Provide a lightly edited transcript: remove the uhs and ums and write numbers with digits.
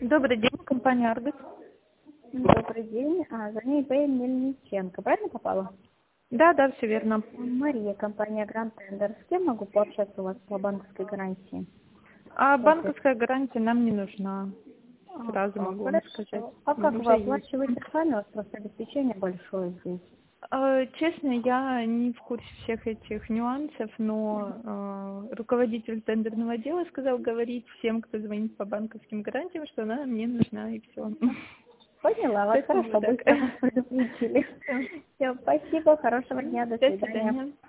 Добрый день, компания «Аргус». Добрый день. Звоню ИП Мельниченко. Правильно попала? Да, все верно. Мария, компания Grand Tender. С кем могу пообщаться у вас по банковской гарантии? А банковская гарантия нам не нужна. Сразу могу вам Хорошо. сказать. А как Уже вы есть. оплачиваете сами? У вас просто обеспечение большое здесь. Честно, я не в курсе всех этих нюансов, но руководитель тендерного отдела сказал говорить всем, кто звонит по банковским гарантиям, что она мне нужна, и все. Поняла вас. Хорошо, быстро вас предупредили. Все, спасибо. Хорошего дня. До До свидания. свидания.